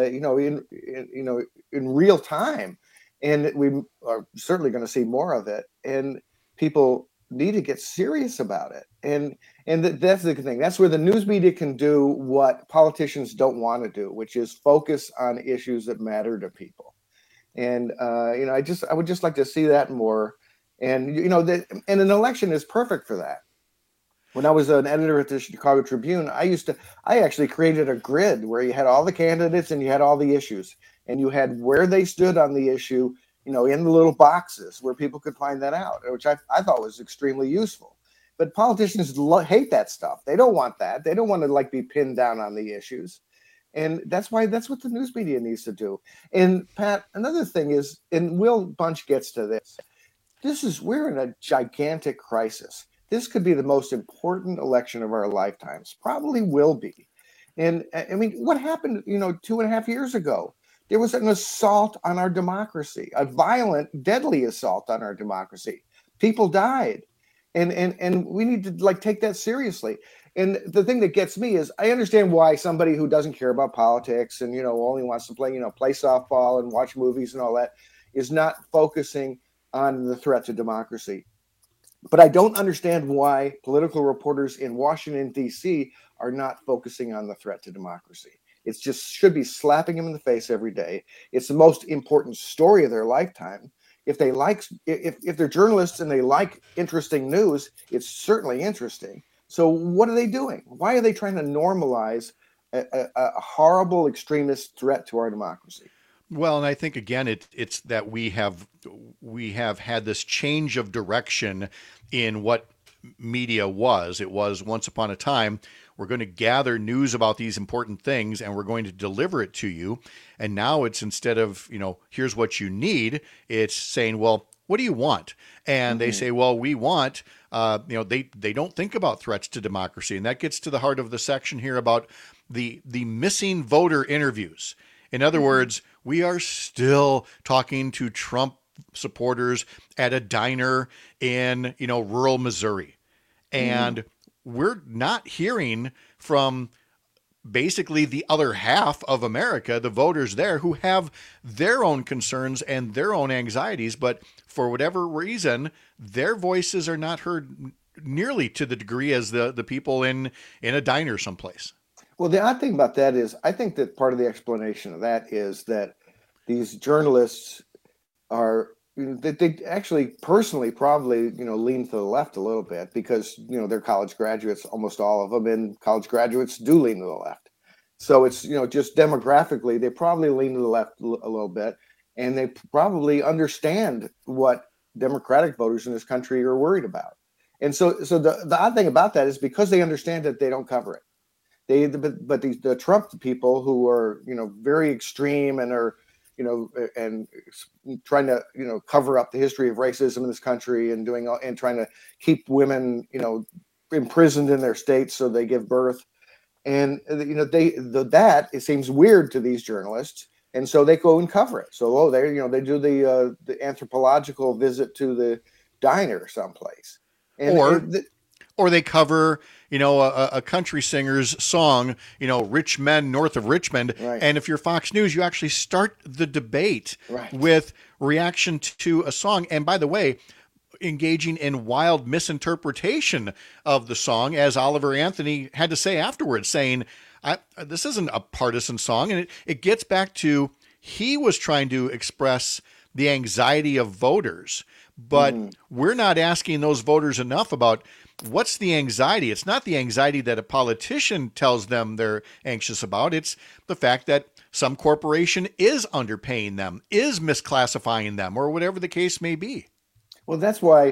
in real time. And we are certainly going to see more of it. And people need to get serious about it. And that's the thing. That's where the news media can do what politicians don't want to do, which is focus on issues that matter to people. And I would just like to see that more. And and an election is perfect for that. When I was an editor at the Chicago Tribune, I actually created a grid where you had all the candidates and you had all the issues, and you had where they stood on the issue, in the little boxes where people could find that out, which I thought was extremely useful. But politicians hate that stuff. They don't want that. They don't want to be pinned down on the issues. And that's what the news media needs to do. And Pat, another thing is, and Will Bunch gets to this, we're in a gigantic crisis. This could be the most important election of our lifetimes, probably will be. And I mean, what happened, 2.5 years ago? There was an assault on our democracy, a violent, deadly assault on our democracy. People died. And we need to take that seriously. And the thing that gets me is I understand why somebody who doesn't care about politics and, only wants to play softball and watch movies and all that is not focusing on the threat to democracy. But I don't understand why political reporters in Washington, D.C. are not focusing on the threat to democracy. It just should be slapping them in the face every day. It's the most important story of their lifetime. If they're journalists and they like interesting news, it's certainly interesting. So what are they doing? Why are they trying to normalize a horrible extremist threat to our democracy? Well, and I think again, it's that we have had this change of direction in what media was. It was once upon a time, we're going to gather news about these important things and we're going to deliver it to you. And now it's instead of, here's what you need, it's saying, well, what do you want? And they say, well, we want, they don't think about threats to democracy. And that gets to the heart of the section here about the missing voter interviews. In other words, we are still talking to Trump supporters at a diner in, rural Missouri. And we're not hearing from basically the other half of America, the voters there who have their own concerns and their own anxieties. But for whatever reason, their voices are not heard nearly to the degree as the people in a diner someplace. Well, the odd thing about that is I think that part of the explanation of that is that these journalists are they actually personally probably lean to the left a little bit because they're college graduates, almost all of them, and college graduates do lean to the left. So it's just demographically they probably lean to the left a little bit, and they probably understand what Democratic voters in this country are worried about. And so the odd thing about that is because they understand it, they don't cover it. But the Trump people who are very extreme and are and trying to cover up the history of racism in this country and trying to keep women imprisoned in their states so they give birth, and it seems weird to these journalists, and so they go and cover it. So they do the anthropological visit to the diner someplace, or they cover a country singer's song, Rich Men North of Richmond. Right. And if you're Fox News, you actually start the debate with reaction to a song. And by the way, engaging in wild misinterpretation of the song, as Oliver Anthony had to say afterwards, saying, this isn't a partisan song. And it gets back to he was trying to express the anxiety of voters. But we're not asking those voters enough about what's the anxiety. It's not the anxiety that a politician tells them they're anxious about. It's the fact that some corporation is underpaying them, is misclassifying them, or whatever the case may be. Well, that's why,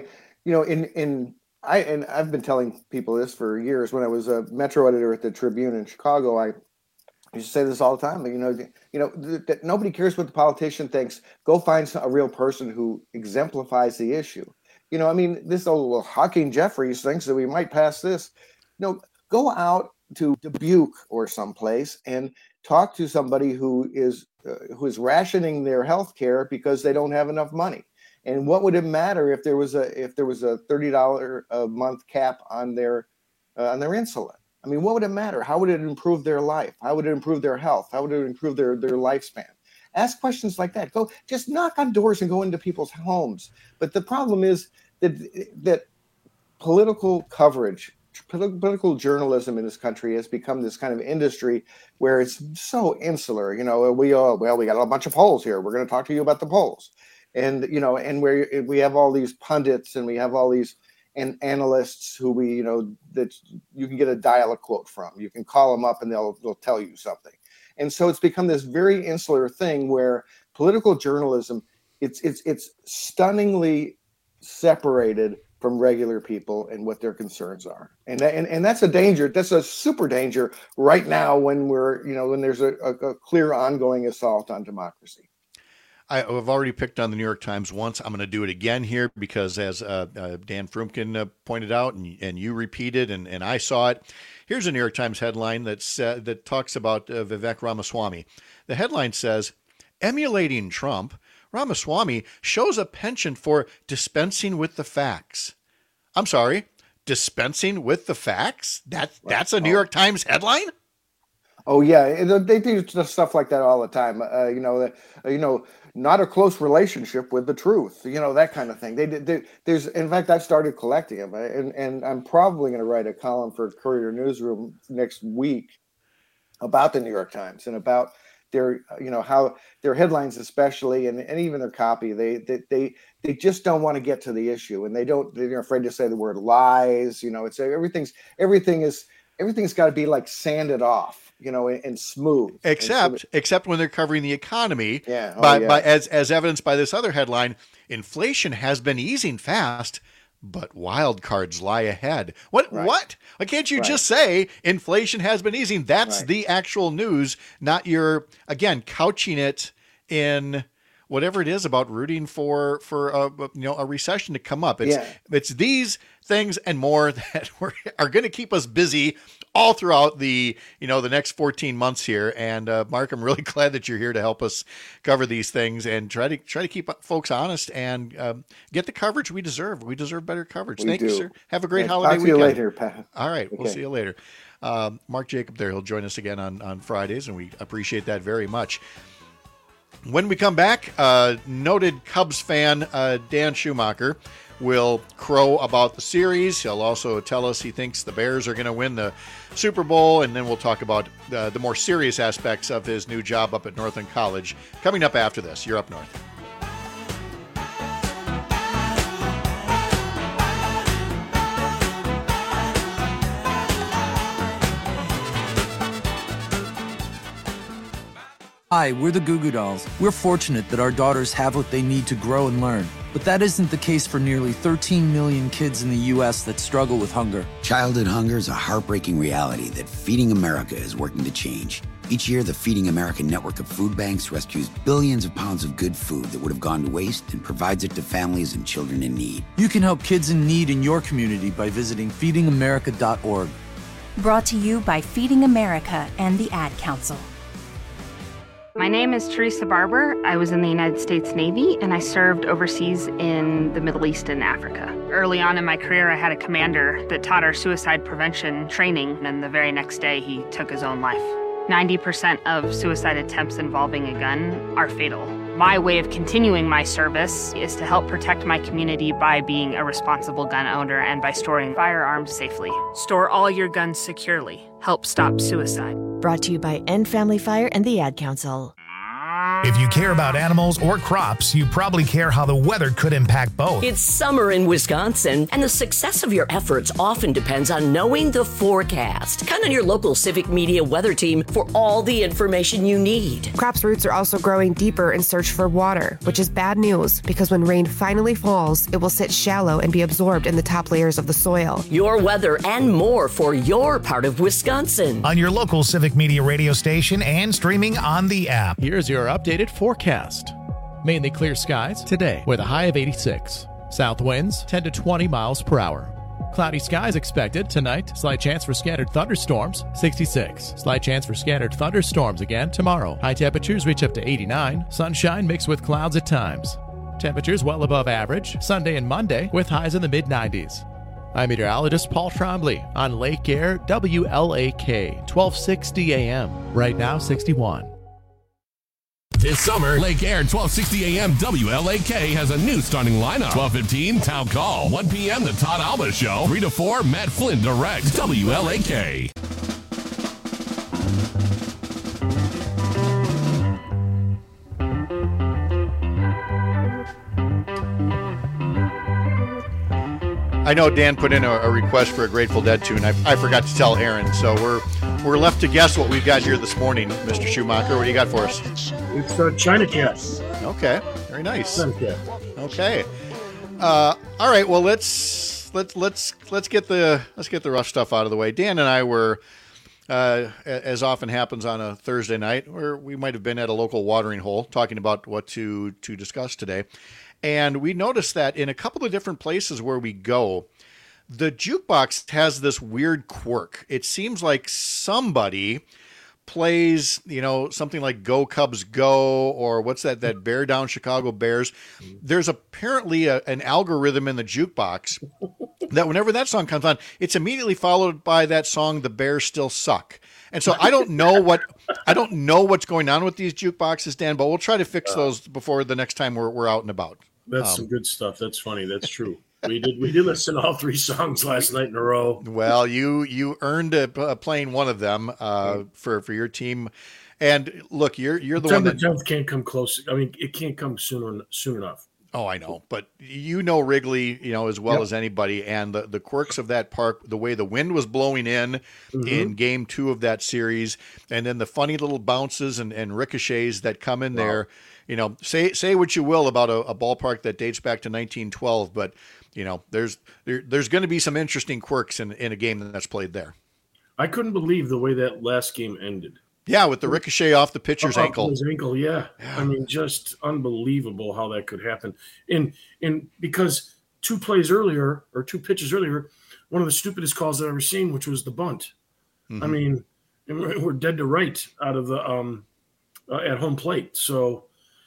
I've been telling people this for years. When I was a Metro editor at the Tribune in Chicago, I used to say this all the time. That nobody cares what the politician thinks. Go find a real person who exemplifies the issue. This old Hakeem Jeffries thinks that we might pass this. Go out to Dubuque or someplace and talk to somebody who is rationing their health care because they don't have enough money. And what would it matter if there was a $30 a month cap on their insulin? I mean, what would it matter? How would it improve their life? How would it improve their health? How would it improve their lifespan? Ask questions like that. Go just knock on doors and go into people's homes. But the problem is that political coverage, political journalism in this country has become this kind of industry where it's so insular. We got a bunch of polls here. We're going to talk to you about the polls. And where we have all these pundits and we have all these analysts who that you can get a dial-a quote from. You can call them up and they'll tell you something. And so it's become this very insular thing where political journalism, it's stunningly separated from regular people and what their concerns are. And that's a danger. That's a super danger right now when when there's a clear ongoing assault on democracy. I've already picked on the New York Times once. I'm going to do it again here because, as Dan Frumkin pointed out, and you repeated, and I saw it. Here's a New York Times headline that talks about Vivek Ramaswamy. The headline says, "Emulating Trump, Ramaswamy shows a penchant for dispensing with the facts." I'm sorry, dispensing with the facts? That's a New York Times headline? Oh yeah, they do stuff like that all the time. Not a close relationship with the truth. That kind of thing. There's, in fact, I've started collecting them, and I'm probably going to write a column for Courier Newsroom next week about the New York Times and about their, how their headlines, especially, and even their copy. They just don't want to get to the issue, and they're afraid to say the word lies. It's everything's got to be like sanded off. And smooth. Except when they're covering the economy. By as evidenced by this other headline, inflation has been easing fast, but wild cards lie ahead. What? Why can't you just say inflation has been easing? That's the actual news, not your, again, couching it in whatever it is about rooting for a recession to come up. It's these things and more that are going to keep us busy all throughout the next 14 months here. And Mark, I'm really glad that you're here to help us cover these things and try to keep folks honest and get the coverage we deserve. We deserve better coverage. Thank you, sir. Have a great holiday weekend. Talk to you later, Pat. All right, we'll see you later. Mark Jacob there. He'll join us again on Fridays, and we appreciate that very much. When we come back, noted Cubs fan Dan Schumacher will crow about the series. He'll also tell us he thinks the Bears are going to win the Super Bowl, and then we'll talk about the more serious aspects of his new job up at Northland College. Coming up after this, you're Up North. Hi, we're the Goo Goo Dolls. We're fortunate that our daughters have what they need to grow and learn. But that isn't the case for nearly 13 million kids in the U.S. that struggle with hunger. Childhood hunger is a heartbreaking reality that Feeding America is working to change. Each year, the Feeding America network of food banks rescues billions of pounds of good food that would have gone to waste and provides it to families and children in need. You can help kids in need in your community by visiting feedingamerica.org. Brought to you by Feeding America and the Ad Council. My name is Teresa Barber. I was in the United States Navy, and I served overseas in the Middle East and Africa. Early on in my career, I had a commander that taught our suicide prevention training, and the very next day, he took his own life. 90% of suicide attempts involving a gun are fatal. My way of continuing my service is to help protect my community by being a responsible gun owner and by storing firearms safely. Store all your guns securely. Help stop suicide. Brought to you by End Family Fire and the Ad Council. If you care about animals or crops, you probably care how the weather could impact both. It's summer in Wisconsin, and the success of your efforts often depends on knowing the forecast. Count on your local Civic Media weather team for all the information you need. Crops' roots are also growing deeper in search for water, which is bad news because when rain finally falls, it will sit shallow and be absorbed in the top layers of the soil. Your weather and more for your part of Wisconsin. On your local Civic Media radio station and streaming on the app. Here's your updated forecast. Mainly clear skies today with a high of 86. South winds 10 to 20 miles per hour. Cloudy skies expected tonight. Slight chance for scattered thunderstorms, 66. Slight chance for scattered thunderstorms again tomorrow. High temperatures reach up to 89. Sunshine mixed with clouds at times. Temperatures well above average Sunday and Monday with highs in the mid-90s. I'm meteorologist Paul Trombley on Lake Air WLAK 1260 AM. Right now 61. This summer, Lake Air 1260 AM WLAK has a new starting lineup. 12:15 Town Call. 1 p.m. The Todd Alba Show. 3 to 4 Matt Flynn directs WLAK. I know Dan put in a request for a Grateful Dead tune. I forgot to tell Aaron, so we're left to guess what we've got here this morning, Mr. Schumacher. What do you got for us? It's China Cat. Okay, very nice. China Cat. Okay. All right. Well, let's get the rough stuff out of the way. Dan and I were, as often happens on a Thursday night, where we might have been at a local watering hole talking about what to discuss today. And we noticed that in a couple of different places where we go, the jukebox has this weird quirk. It seems like somebody plays, something like Go Cubs Go, or what's that Bear Down Chicago Bears. There's apparently an algorithm in the jukebox that whenever that song comes on, it's immediately followed by that song, The Bears Still Suck. And so I don't know what's going on with these jukeboxes, Dan, but we'll try to fix those before the next time we're out and about. That's some good stuff. That's funny. That's true. We did listen to all 3 songs last night in a row. Well, you earned playing one of them for your team. And look, you're the one that 10th can't come close. I mean, it can't come soon enough. Oh, I know, but Wrigley, as well as anybody, and the quirks of that park, the way the wind was blowing in Game 2 of that series, and then the funny little bounces and ricochets that come in there. Say what you will about a ballpark that dates back to 1912, but there's going to be some interesting quirks in a game that's played there. I couldn't believe the way that last game ended. Yeah, with the ricochet off the pitcher's ankle. His ankle, yeah. I mean, just unbelievable how that could happen. And because 2 pitches earlier, one of the stupidest calls I've ever seen, which was the bunt. Mm-hmm. I mean, we're dead to right out of the at home plate. So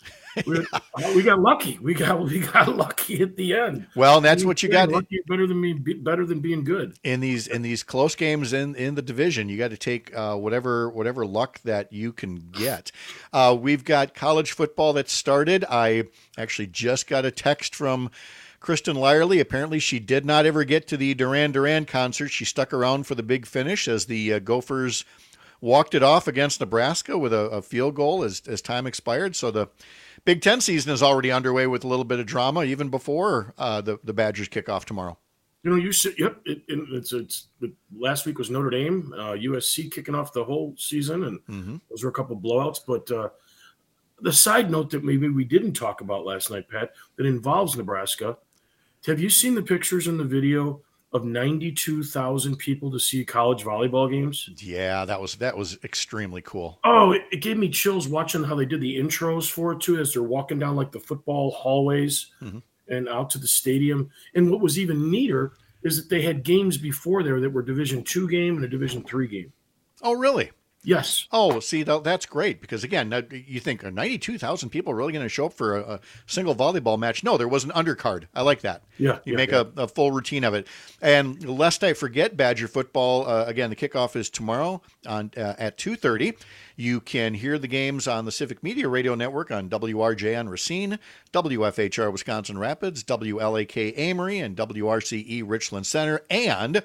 we got lucky. We got lucky at the end. Well, and that's what you got. Lucky better than being good in these close games in the division. You got to take whatever luck that you can get. We've got college football that started. I actually just got a text from Kristen Lyerly. Apparently, she did not ever get to the Duran Duran concert. She stuck around for the big finish as the Gophers walked it off against Nebraska with a field goal as time expired. So the Big Ten season is already underway with a little bit of drama, even before the Badgers kick off tomorrow. You said, yep. It's last week was Notre Dame, USC kicking off the whole season, and those were a couple of blowouts. But the side note that maybe we didn't talk about last night, Pat, that involves Nebraska. Have you seen the pictures and the video of 92,000 people to see college volleyball games? Yeah, that was extremely cool. Oh, it gave me chills watching how they did the intros for it too, as they're walking down like the football hallways and out to the stadium. And what was even neater is that they had games before there that were Division II game and a Division III game. Oh, really? Yes. Oh, see, that's great because, again, you think, are 92,000 people really going to show up for a single volleyball match? No, there was an undercard. I like that. Yeah. You make a full routine of it. And lest I forget, Badger football, again, the kickoff is tomorrow at 2:30. You can hear the games on the Civic Media Radio Network on WRJ on Racine, WFHR Wisconsin Rapids, WLAK Amory, and WRCE Richland Center, and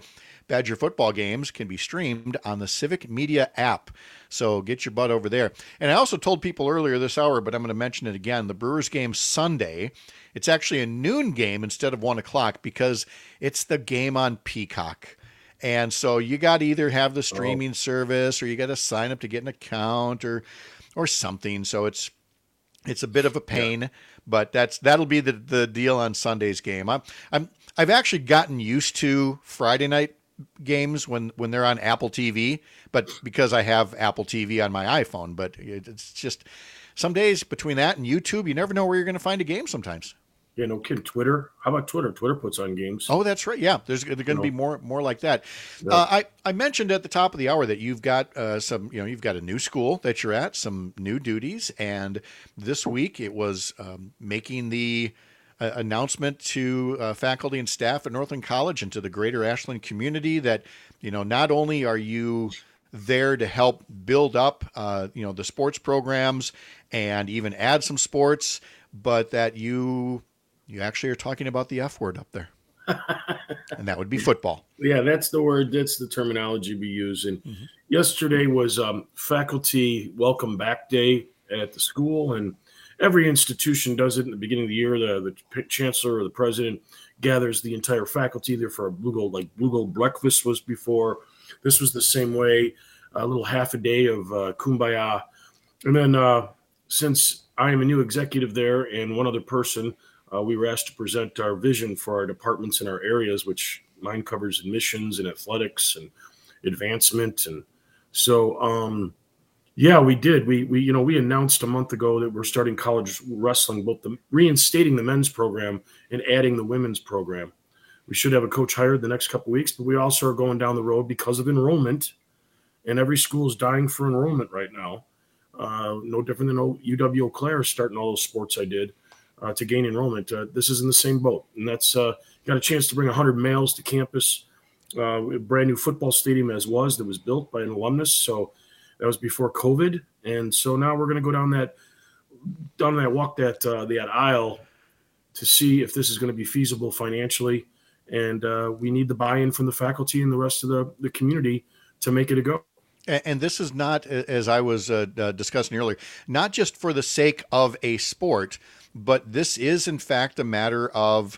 Badger football games can be streamed on the Civic Media app. So get your butt over there. And I also told people earlier this hour, but I'm going to mention it again, the Brewers game Sunday, it's actually a noon game instead of 1 o'clock because it's the game on Peacock. And so you got to either have the streaming service or you got to sign up to get an account or something. So it's a bit of a pain, but that'll be the deal on Sunday's game. I've actually gotten used to Friday night games when they're on Apple TV, but because I have Apple TV on my iPhone, but it's just some days between that and YouTube, you never know where you're going to find a game sometimes. Yeah, no kidding. Twitter. How about Twitter? Twitter puts on games. Oh, that's right. Yeah, there's going to be more like that. Yeah. I mentioned at the top of the hour that you've got you've got a new school that you're at, some new duties, and this week it was making the announcement to faculty and staff at Northland College and to the greater Ashland community that not only are you there to help build up the sports programs and even add some sports, but that you actually are talking about the F word up there. And that would be football. Yeah, that's the word. That's the terminology we use. And yesterday was faculty welcome back day at the school. And every institution does it in the beginning of the year. The chancellor or the president gathers the entire faculty either for a Blue Gold breakfast was before. This was the same way, a little half a day of kumbaya. And then since I am a new executive there and one other person, we were asked to present our vision for our departments in our areas, which mine covers admissions and athletics and advancement. And so, we did. We announced a month ago that we're starting college wrestling, both reinstating the men's program and adding the women's program. We should have a coach hired the next couple of weeks, but we also are going down the road because of enrollment, and every school is dying for enrollment right now. No different than UW Eau Claire starting all those sports I did to gain enrollment. This is in the same boat, and that's got a chance to bring 100 males to campus. A brand new football stadium that was built by an alumnus, so that was before COVID, and so now we're going to go down that walk that aisle to see if this is going to be feasible financially, and we need the buy-in from the faculty and the rest of the community to make it a go. And this is not, as I was discussing earlier, not just for the sake of a sport, but this is in fact a matter of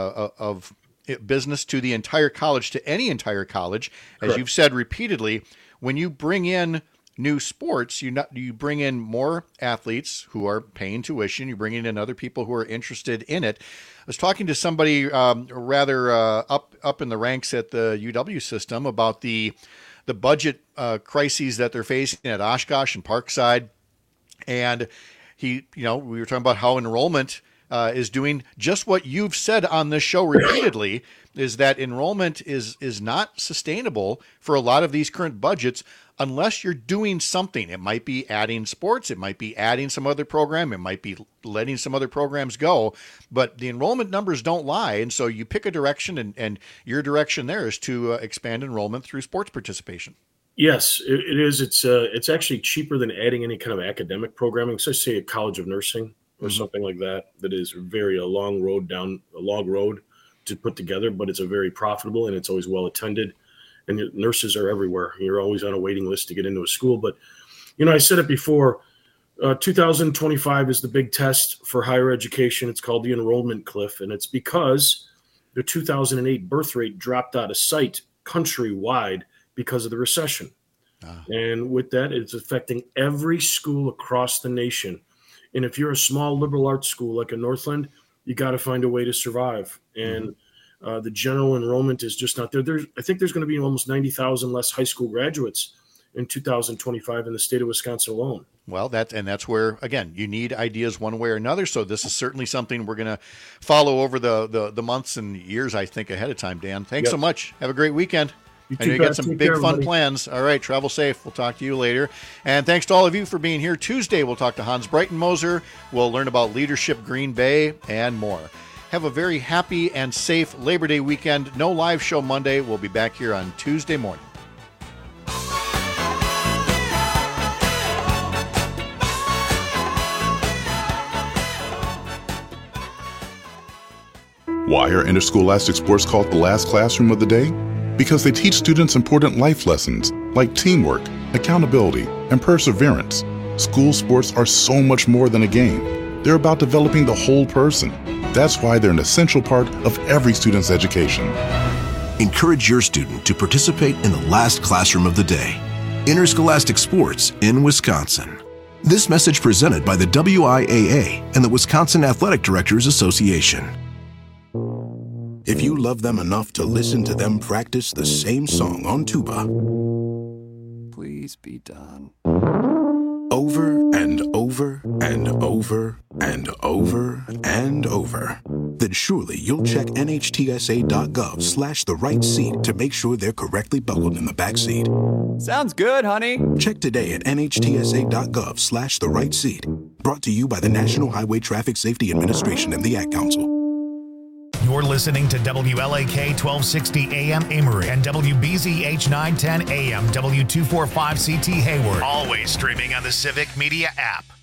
business to the entire college, to any entire college. As Correct. You've said repeatedly, when you bring in new sports, you bring in more athletes who are paying tuition. You bring in other people who are interested in it. I was talking to somebody rather up in the ranks at the UW system about the budget crises that they're facing at Oshkosh and Parkside. And we were talking about how enrollment is doing just what you've said on this show repeatedly, is that enrollment is not sustainable for a lot of these current budgets unless you're doing something. It might be adding sports. It might be adding some other program. It might be letting some other programs go. But the enrollment numbers don't lie. And so you pick a direction, and your direction there is to expand enrollment through sports participation. Yes, it is. It's actually cheaper than adding any kind of academic programming. So say a College of Nursing or something like that. That is a long road to put together, but it's a very profitable and it's always well attended. And the nurses are everywhere. You're always on a waiting list to get into a school. But, I said it before, 2025 is the big test for higher education. It's called the enrollment cliff. And it's because the 2008 birth rate dropped out of sight countrywide because of the recession. And with that, it's affecting every school across the nation. And if you're a small liberal arts school like a Northland, you got to find a way to survive. And the general enrollment is just not there. I think there's going to be almost 90,000 less high school graduates in 2025 in the state of Wisconsin alone. Well, that's where, again, you need ideas one way or another. So this is certainly something we're going to follow over the months and years, I think, ahead of time, Dan. Thanks so much. Have a great weekend. I know you got some big fun plans. All right, travel safe. We'll talk to you later. And thanks to all of you for being here. Tuesday, we'll talk to Hans Breitenmoser. We'll learn about Leadership Green Bay and more. Have a very happy and safe Labor Day weekend. No live show Monday. We'll be back here on Tuesday morning. Why are interscholastic sports called the last classroom of the day? because they teach students important life lessons like teamwork, accountability, and perseverance. School sports are so much more than a game. They're about developing the whole person. That's why they're an essential part of every student's education. Encourage your student to participate in the last classroom of the day. Interscholastic Sports in Wisconsin. This message presented by the WIAA and the Wisconsin Athletic Directors Association. If you love them enough to listen to them practice the same song on tuba, please be done. Over and over and over and over and over, then surely you'll check NHTSA.gov/the right seat to make sure they're correctly buckled in the back seat. Sounds good, honey. Check today at NHTSA.gov/the right seat. Brought to you by the National Highway Traffic Safety Administration and the Ad Council. You're listening to WLAK 1260 AM Amory and WBZH 910 AM W245CT Hayward. Always streaming on the Civic Media app.